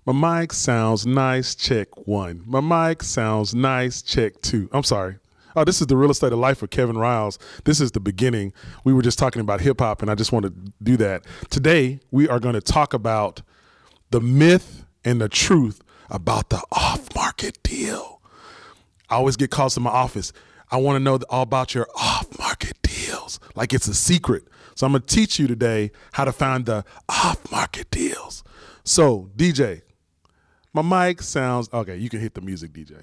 My mic sounds nice, check 1. My mic sounds nice, check 2. I'm sorry. Oh, this is the Real Estate of Life with Kevin Riles. This is the beginning. We were just talking about hip hop, and I just want to do that. Today, we are going to talk about the myth and the truth about the off-market deal. I always get calls to my office. I want to know all about your off-market deals, like it's a secret. So I'm going to teach you today how to find the off-market deals. So, DJ, my mic sounds, okay, you can hit the music, DJ.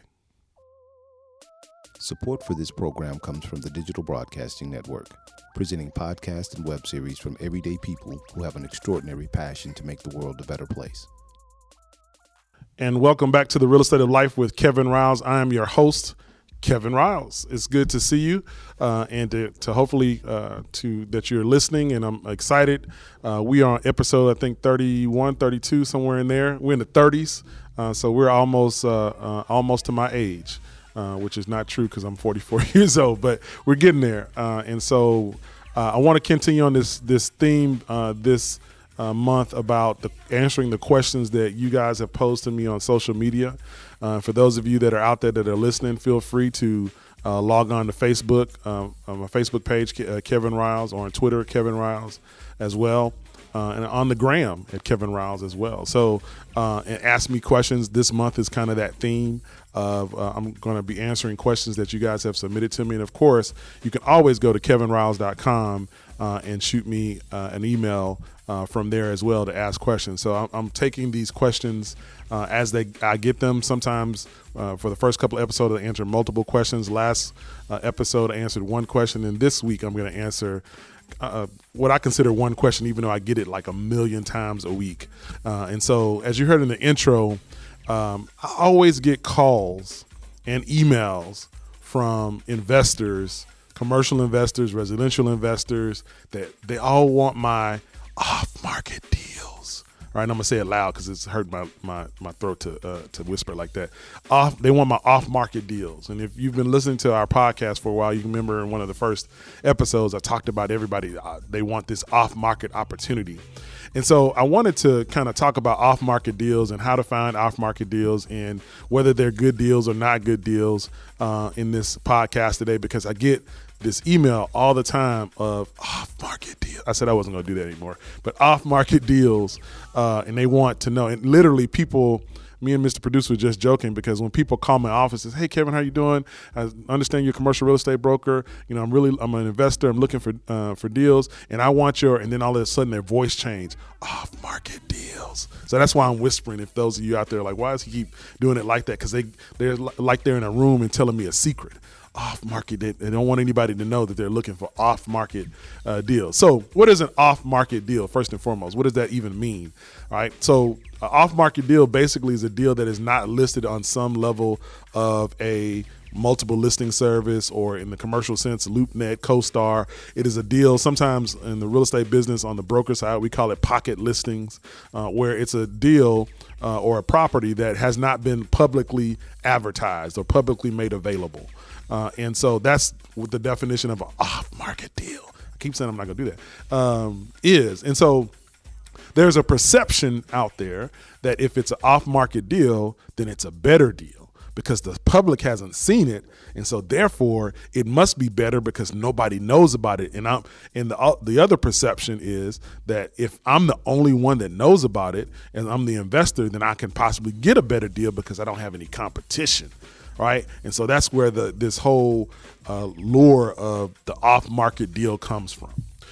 Support for this program comes from the Digital Broadcasting Network, presenting podcasts and web series from everyday people who have an extraordinary passion to make the world a better place. And welcome back to the Real Estate of Life with Kevin Riles. I am your host, Kevin Riles. It's good to see you and to hopefully that you're listening, and I'm excited. We are on episode, I think, 31, 32, somewhere in there. We're in the 30s, so we're almost to my age. Which is not true because I'm 44 years old, but we're getting there. And so I want to continue on this theme this month about answering the questions that you guys have posed to me on social media. For those of you that are out there that are listening, feel free to log on to Facebook, on my Facebook page, Kevin Riles, or on Twitter, Kevin Riles as well. And on the gram at Kevin Riles as well. So and ask me questions. This month is kind of that theme of I'm going to be answering questions that you guys have submitted to me. And, of course, you can always go to kevinriles.com and shoot me an email from there as well to ask questions. So I'm taking these questions as I get them. Sometimes for the first couple of episodes, I answer multiple questions. Last episode, I answered one question. And this week, I'm going to answer what I consider one question, even though I get it like 1,000,000 times a week. And so, as you heard in the intro, I always get calls and emails from investors, commercial investors, residential investors, that they all want my off-market deals. Right, and I'm gonna say it loud because it's hurt my throat to whisper like that. They want my off-market deals, and if you've been listening to our podcast for a while, you can remember in one of the first episodes I talked about everybody. They want this off-market opportunity, and so I wanted to kind of talk about off-market deals and how to find off-market deals and whether they're good deals or not good deals in this podcast today, because I get this email all the time of off-market deals. I said I wasn't going to do that anymore, but off-market deals, and they want to know. And literally, people, me and Mr. Producer were just joking, because when people call my office and say, "Hey, Kevin, how you doing? I understand you're a commercial real estate broker. You know, I'm an investor. I'm looking for deals, and I want your." And then all of a sudden, their voice changed. Off-market deals. So that's why I'm whispering. If those of you out there are like, why does he keep doing it like that? Because they're like they're in a room and telling me a secret. Off-market, they don't want anybody to know that they're looking for off-market deals. So what is an off-market deal, first and foremost? What does that even mean? All right, so an off-market deal basically is a deal that is not listed on some level of a multiple listing service, or in the commercial sense, LoopNet, CoStar. It is a deal, sometimes in the real estate business on the broker side, we call it pocket listings, where it's a deal or a property that has not been publicly advertised or publicly made available. And so that's what the definition of an off-market deal, I keep saying I'm not going to do that, is. And so there's a perception out there that if it's an off-market deal, then it's a better deal because the public hasn't seen it. And so therefore it must be better because nobody knows about it. And the other perception is that if I'm the only one that knows about it and I'm the investor, then I can possibly get a better deal because I don't have any competition. Right. And so that's where this whole lure of the off-market deal comes from.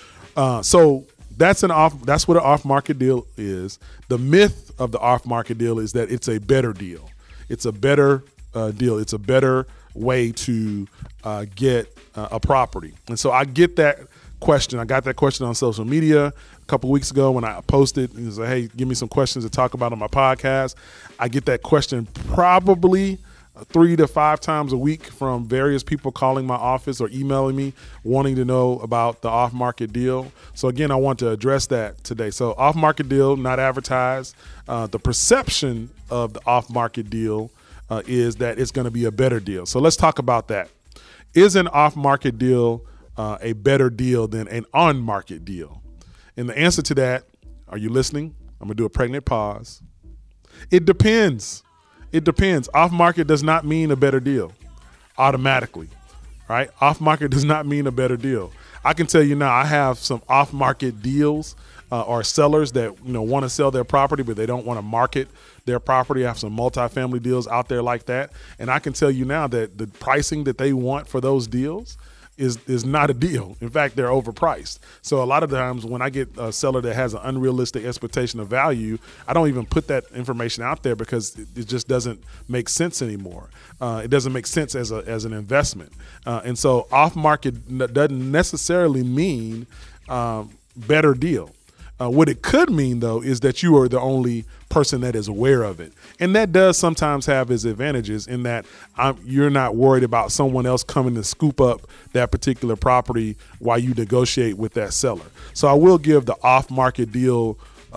So that's what an off-market deal is. The myth of the off-market deal is that it's a better deal. It's a better deal. It's a better way to get a property. And so I get that question. I got that question on social media a couple of weeks ago when I posted and said, "Hey, give me some questions to talk about on my podcast." I get that question probably 3 to 5 times a week from various people calling my office or emailing me wanting to know about the off-market deal. So again, I want to address that today. So off-market deal, not advertised. The perception of the off-market deal is that it's going to be a better deal. So let's talk about that. Is an off-market deal a better deal than an on-market deal? And the answer to that, are you listening? I'm going to do a pregnant pause. It depends. It depends. Off market does not mean a better deal automatically, right? Off market does not mean a better deal. I can tell you now, I have some off market deals or sellers that want to sell their property, but they don't want to market their property. I have some multifamily deals out there like that, and I can tell you now that the pricing that they want for those deals is not a deal. In fact, they're overpriced. So a lot of times when I get a seller that has an unrealistic expectation of value, I don't even put that information out there because it just doesn't make sense anymore. It doesn't make sense as an investment. And so off market doesn't necessarily mean better deal. What it could mean, though, is that you are the only person that is aware of it. And that does sometimes have its advantages in that you're not worried about someone else coming to scoop up that particular property while you negotiate with that seller. So I will give the off-market deal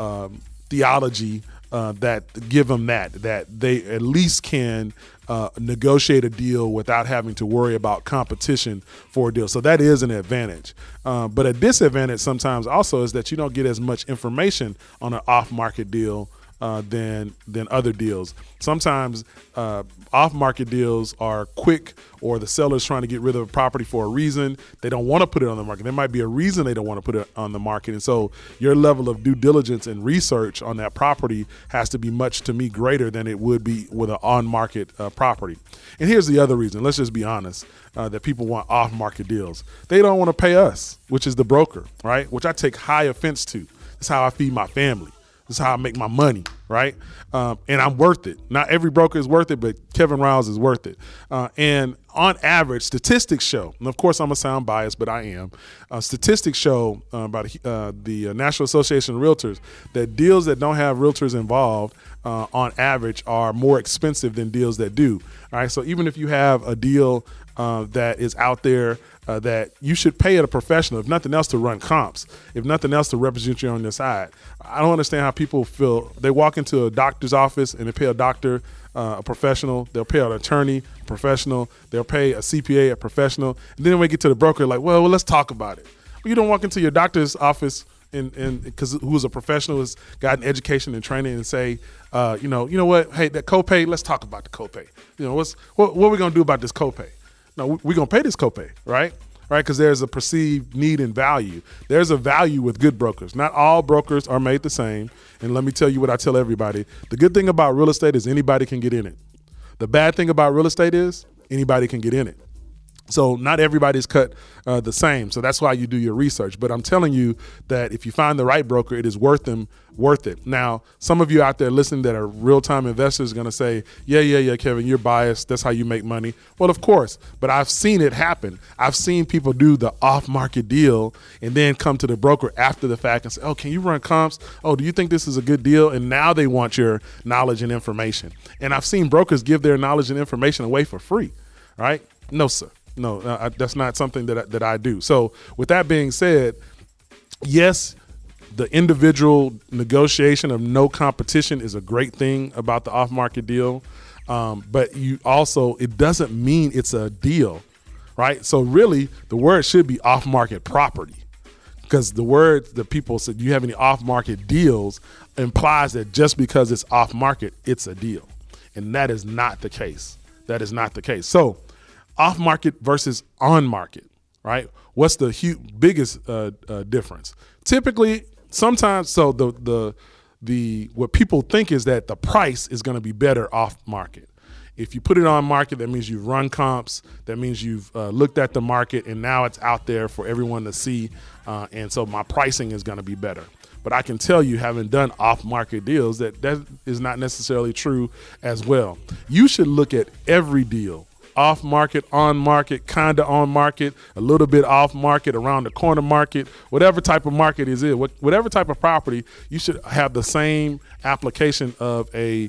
theology that give them that they at least can negotiate a deal without having to worry about competition for a deal. So that is an advantage. But a disadvantage sometimes also is that you don't get as much information on an off-market deal than other deals. Sometimes off-market deals are quick, or the seller's trying to get rid of a property for a reason. They don't want to put it on the market. There might be a reason they don't want to put it on the market. And so your level of due diligence and research on that property has to be much, to me, greater than it would be with an on-market property. And here's the other reason. Let's just be honest, that people want off-market deals. They don't want to pay us, which is the broker, right? Which I take high offense to. That's how I feed my family. This is how I make my money, right? And I'm worth it. Not every broker is worth it, but Kevin Riles is worth it. And on average, statistics show, and of course I'm going to sound biased, but I am, statistics show by the National Association of Realtors that deals that don't have realtors involved on average are more expensive than deals that do. All right, so even if you have a deal that is out there that you should pay a professional, if nothing else, to run comps, if nothing else, to represent you on your side. I don't understand how people feel. They walk into a doctor's office and they pay a doctor, a professional. They'll pay an attorney, a professional. They'll pay a CPA, a professional. And then when we get to the broker, like, well, let's talk about it. Well, you don't walk into your doctor's office and because who's a professional, has gotten education and training, and say, you know what? Hey, that copay. Let's talk about the copay. What are we gonna do about this copay? No, we're going to pay this copay, right? Right, because there's a perceived need and value. There's a value with good brokers. Not all brokers are made the same. And let me tell you what I tell everybody. The good thing about real estate is anybody can get in it. The bad thing about real estate is anybody can get in it. So not everybody's cut the same. So that's why you do your research. But I'm telling you that if you find the right broker, it is worth it. Now, some of you out there listening that are real-time investors are going to say, yeah, Kevin, you're biased. That's how you make money. Well, of course. But I've seen it happen. I've seen people do the off-market deal and then come to the broker after the fact and say, oh, can you run comps? Oh, do you think this is a good deal? And now they want your knowledge and information. And I've seen brokers give their knowledge and information away for free, right? No, sir. No, that's not something that I do. So with that being said, yes, the individual negotiation of no competition is a great thing about the off-market deal. But you also, it doesn't mean it's a deal, right? So really the word should be off-market property, because the word that people said, do you have any off-market deals, implies that just because it's off-market, it's a deal. And that is not the case. That is not the case. So off-market versus on-market, right? What's the biggest difference? Typically, sometimes, so the what people think is that the price is going to be better off-market. If you put it on market, that means you've run comps. That means you've looked at the market, and now it's out there for everyone to see. And so my pricing is going to be better. But I can tell you, having done off-market deals, that is not necessarily true as well. You should look at every deal. Off market, on market, kind of on market, a little bit off market, around the corner market, whatever type of market is it, whatever type of property, you should have the same application of a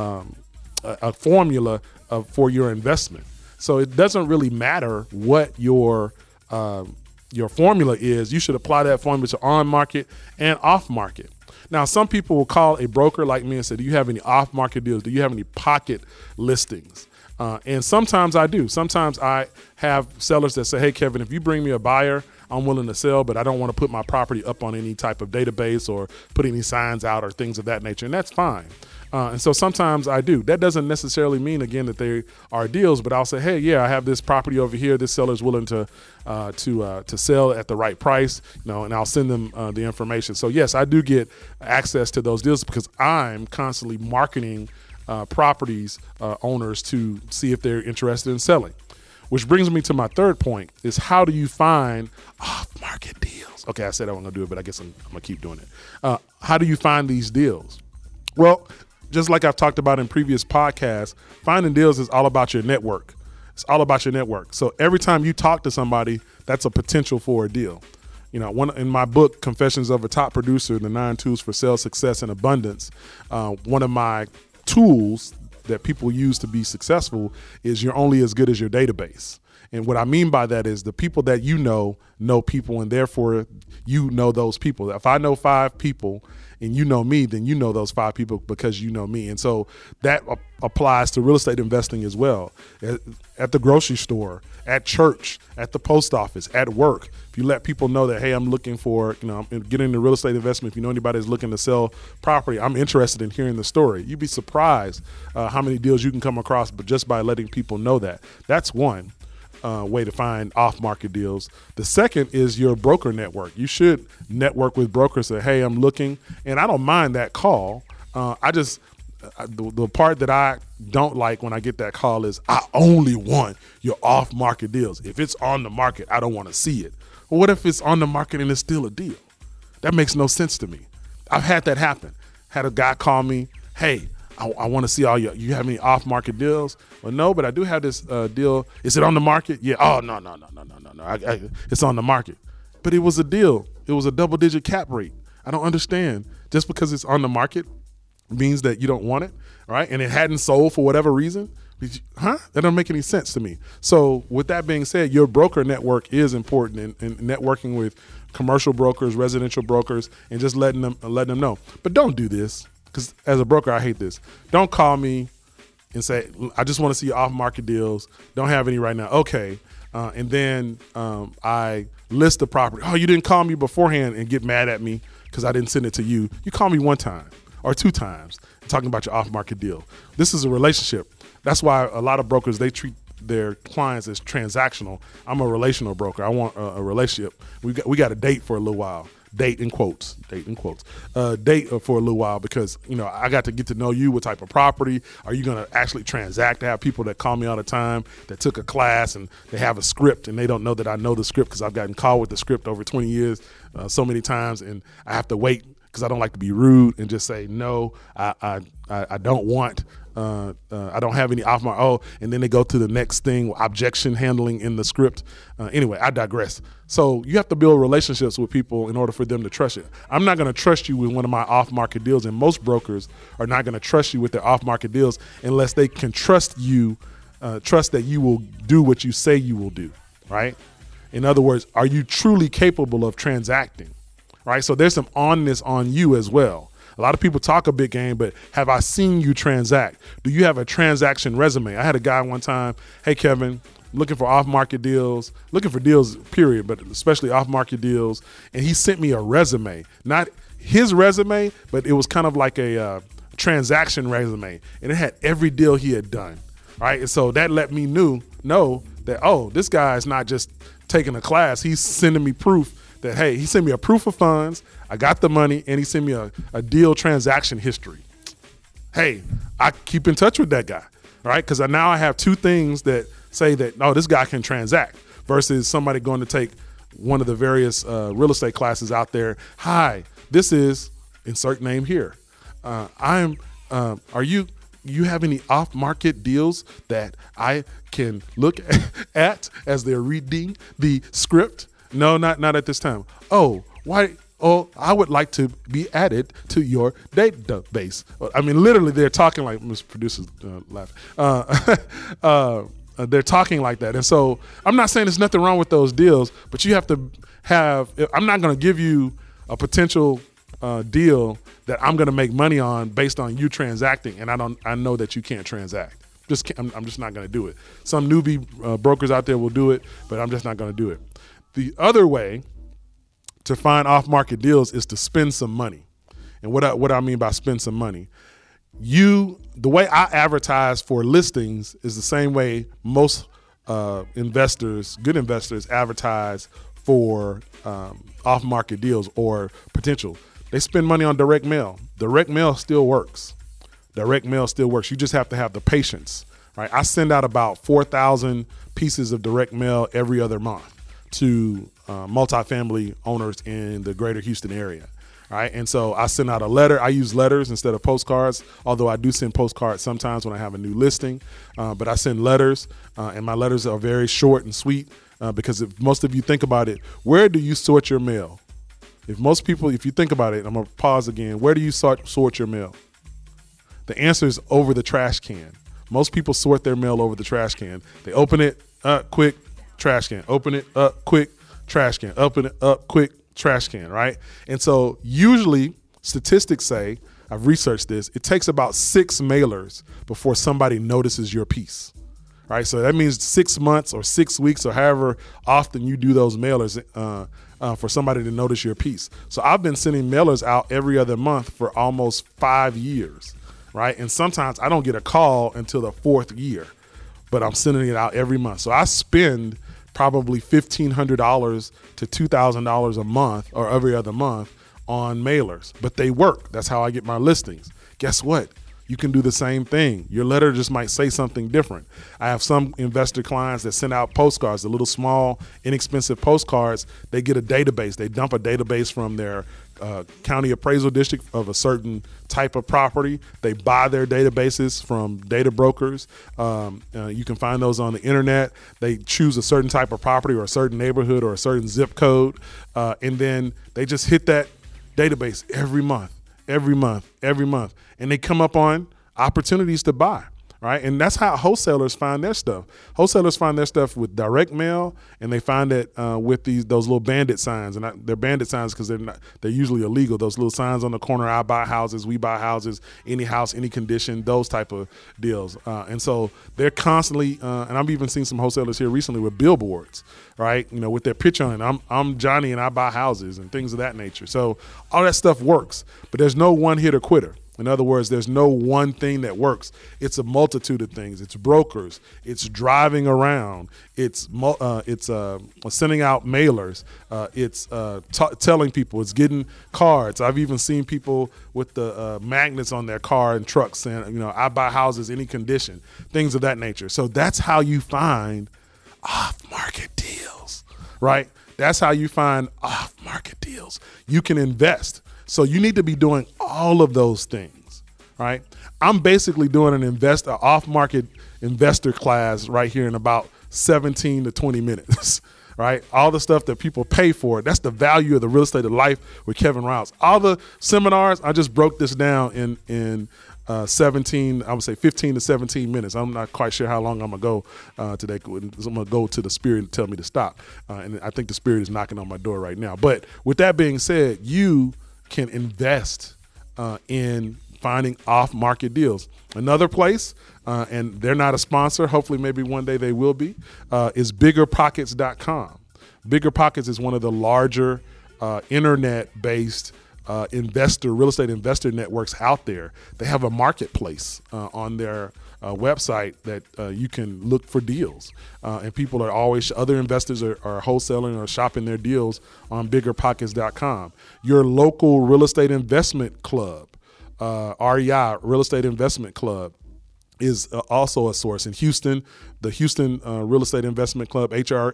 formula for your investment. So it doesn't really matter what your formula is. You should apply that formula to on market and off market. Now, some people will call a broker like me and say, do you have any off market deals? Do you have any pocket listings? And sometimes I do. Sometimes I have sellers that say, hey, Kevin, if you bring me a buyer, I'm willing to sell, but I don't want to put my property up on any type of database or put any signs out or things of that nature. And that's fine. And so sometimes I do. That doesn't necessarily mean, again, that they are deals, but I'll say, hey, yeah, I have this property over here. This seller's willing to sell at the right price, and I'll send them the information. So yes, I do get access to those deals because I'm constantly marketing properties owners to see if they're interested in selling. Which brings me to my third point is how do you find off-market deals? Okay, I said I wasn't going to do it, but I guess I'm going to keep doing it. How do you find these deals? Well, just like I've talked about in previous podcasts, finding deals is all about your network. It's all about your network. So every time you talk to somebody, that's a potential for a deal. In my book, Confessions of a Top Producer, The 9 Tools for Sales Success and Abundance, one of my tools that people use to be successful is you're only as good as your database. And what I mean by that is the people that know people, and therefore you know those people. If I know 5 people and you know me, then you know those 5 people because you know me. And so that applies to real estate investing as well. At the grocery store, at church, at the post office, at work. If you let people know that, hey, I'm looking for, I'm getting into real estate investment. If you know anybody that's looking to sell property, I'm interested in hearing the story. You'd be surprised how many deals you can come across, but just by letting people know that. That's one way to find off-market deals. The second is your broker network. You should network with brokers that, hey, I'm looking, and I don't mind that call. The part that I don't like when I get that call is I only want your off-market deals. If it's on the market, I don't want to see it. Well, what if it's on the market and it's still a deal? That makes no sense to me. I've had that happen. Had a guy call me, hey, I want to see all you have any off-market deals? Well, no, but I do have this deal. Is it on the market? Yeah. Oh, no. It's on the market. But it was a deal. It was a double-digit cap rate. I don't understand. Just because it's on the market means that you don't want it, right? And it hadn't sold for whatever reason. That don't make any sense to me. So with that being said, your broker network is important in networking with commercial brokers, residential brokers, and just letting them know. But don't do this, because as a broker, I hate this. Don't call me and say, I just want to see your off-market deals. Don't have any right now. Okay. And then I list the property. Oh, you didn't call me beforehand and get mad at me because I didn't send it to you. You call me 1 time or 2 times talking about your off-market deal. This is a relationship. That's why a lot of brokers, they treat their clients as transactional. I'm a relational broker. I want a relationship. We got to date for a little while. Date in quotes for a little while because, I got to get to know you. What type of property are you going to actually transact? I have people that call me all the time that took a class and they have a script and they don't know that I know the script because I've gotten called with the script over 20 years so many times, and I have to wait because I don't like to be rude and just say, no, I don't want I don't have any off my and then they go to the next thing, objection handling in the script. Anyway, I digress. So you have to build relationships with people in order for them to trust you. I'm not going to trust you with one of my off-market deals, and most brokers are not going to trust you with their off-market deals unless they can trust that you will do what you say you will do, right? In other words, are you truly capable of transacting, right? So there's some onness on you as well. A lot of people talk a big game, but have I seen you transact? Do you have a transaction resume? I had a guy one time, hey, Kevin, looking for off-market deals, looking for deals, period, but especially off-market deals. And he sent me a resume, not his resume, but it was kind of like a transaction resume. And it had every deal he had done, right? And so that let me know that, this guy is not just taking a class. He's sending me proof that, hey, he sent me a proof of funds, I got the money, and he sent me a deal transaction history. Hey, I keep in touch with that guy, right? Because now I have 2 things that say that, this guy can transact versus somebody going to take one of the various real estate classes out there. Hi, this is insert name here. Are you have any off-market deals that I can look at as they're reading the script? No, not at this time. Why? I would like to be added to your database. I mean, literally, they're talking like Mr. Producer's laughing. They're talking like that. And so I'm not saying there's nothing wrong with those deals, but you have to I'm not going to give you a potential deal that I'm going to make money on based on you transacting. And I know that you can't transact. I'm just not going to do it. Some newbie brokers out there will do it, but I'm just not going to do it. The other way to find off-market deals is to spend some money. And what I mean by spend some money, the way I advertise for listings is the same way most good investors advertise for off-market deals or potential. They spend money on direct mail. Direct mail still works. You just have to have the patience, right? I send out about 4,000 pieces of direct mail every other month to multifamily owners in the greater Houston area. All right, and so I send out a letter. I use letters instead of postcards, although I do send postcards sometimes when I have a new listing. But I send letters, and my letters are very short and sweet because if most of you think about it, where do you sort your mail? If you think about it, I'm going to pause again. Where do you sort your mail? The answer is over the trash can. Most people sort their mail over the trash can. They open it, quick, trash can. Open it, quick, trash can. Open it, quick, trash can, right? And so usually statistics say, I've researched this, it takes about 6 mailers before somebody notices your piece, right? So that means 6 months or 6 weeks or however often you do those mailers for somebody to notice your piece. So I've been sending mailers out every other month for almost 5 years, right? And sometimes I don't get a call until the 4th year, but I'm sending it out every month. So I spend probably $1,500 to $2,000 a month or every other month on mailers, but they work. That's how I get my listings. Guess what? You can do the same thing. Your letter just might say something different. I have some investor clients that send out postcards, the little small, inexpensive postcards. They get a database. They dump a database from their county appraisal district of a certain type of property. They buy their databases from data brokers. You can find those on the internet. They choose a certain type of property or a certain neighborhood or a certain zip code, and then they just hit that database every month. And they come up on opportunities to buy, right? And that's how wholesalers find their stuff. Wholesalers find their stuff with direct mail, and they find it with those little bandit signs. And they're bandit signs because they're usually illegal. Those little signs on the corner, I buy houses, we buy houses, any house, any condition, those type of deals. And so they're constantly, and I've even seen some wholesalers here recently with billboards, right? You know, with their picture on it. I'm Johnny and I buy houses and things of that nature. So all that stuff works, but there's no one hitter quitter. In other words, there's no one thing that works. It's a multitude of things. It's brokers. It's driving around. It's sending out mailers. It's telling people. It's getting cards. I've even seen people with the magnets on their car and trucks saying, you know, I buy houses, any condition, things of that nature. So that's how you find off-market deals, right? That's how you find off-market deals. You can invest. So you need to be doing all of those things, right? I'm basically doing an off-market investor class right here in about 17 to 20 minutes, right? All the stuff that people pay for, that's the value of the real estate of life with Kevin Riles. All the seminars, I just broke this down in 15 to 17 minutes. I'm not quite sure how long I'm going to go today. I'm going to go to the Spirit and tell me to stop. And I think the Spirit is knocking on my door right now. But with that being said, you can invest in finding off-market deals. Another place, and they're not a sponsor, hopefully maybe one day they will be, is BiggerPockets.com. BiggerPockets is one of the larger internet-based real estate investor networks out there. They have a marketplace on their website that you can look for deals. And people are always, other investors are wholesaling or shopping their deals on BiggerPockets.com. Your local real estate investment club, REI, Real Estate Investment Club, is also a source. In Houston, the Houston Real Estate Investment Club,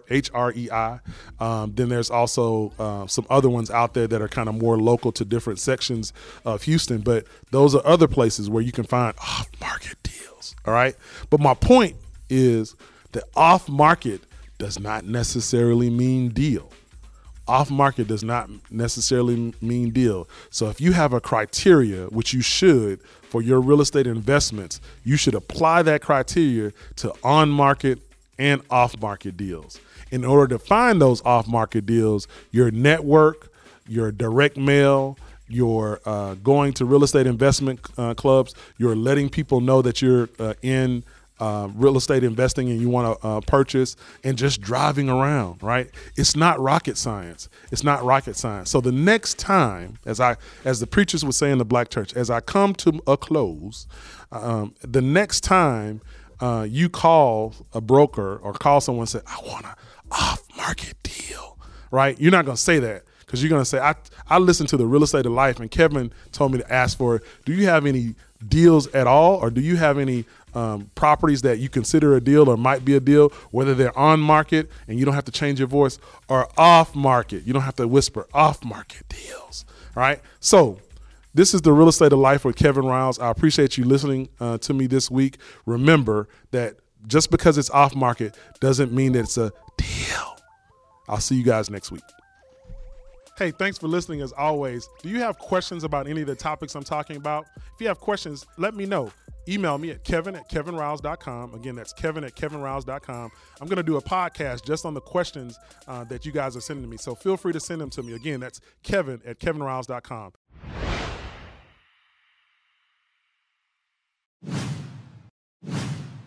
HREI. Then there's also some other ones out there that are kind of more local to different sections of Houston. But those are other places where you can find off-market deals, all right? But my point is that off-market does not necessarily mean deal. Off-market does not necessarily mean deal. So if you have a criteria, which you should, for your real estate investments, you should apply that criteria to on-market and off-market deals. In order to find those off-market deals, your network, your direct mail, your going to real estate investment clubs, you're letting people know that you're in real estate investing and you want to purchase and just driving around, right? It's not rocket science. It's not rocket science. So the next time, as the preachers would say in the black church, as I come to a close, the next time you call a broker or call someone and say, I want an off-market deal, right? You're not going to say that because you're going to say, I listened to the Real Estate of Life and Kevin told me to ask for it. Do you have any deals at all, or do you have any properties that you consider a deal or might be a deal, whether they're on market and you don't have to change your voice, or off market? You don't have to whisper, off market deals, right? So this is the Real Estate of Life with Kevin Riles. I appreciate you listening to me this week. Remember that just because it's off market doesn't mean that it's a deal. I'll see you guys next week. Hey, thanks for listening as always. Do you have questions about any of the topics I'm talking about? If you have questions, let me know. Email me at kevin@kevinriles.com. Again, that's kevin@kevinriles.com. I'm going to do a podcast just on the questions that you guys are sending to me. So feel free to send them to me. Again, that's kevin@kevinriles.com.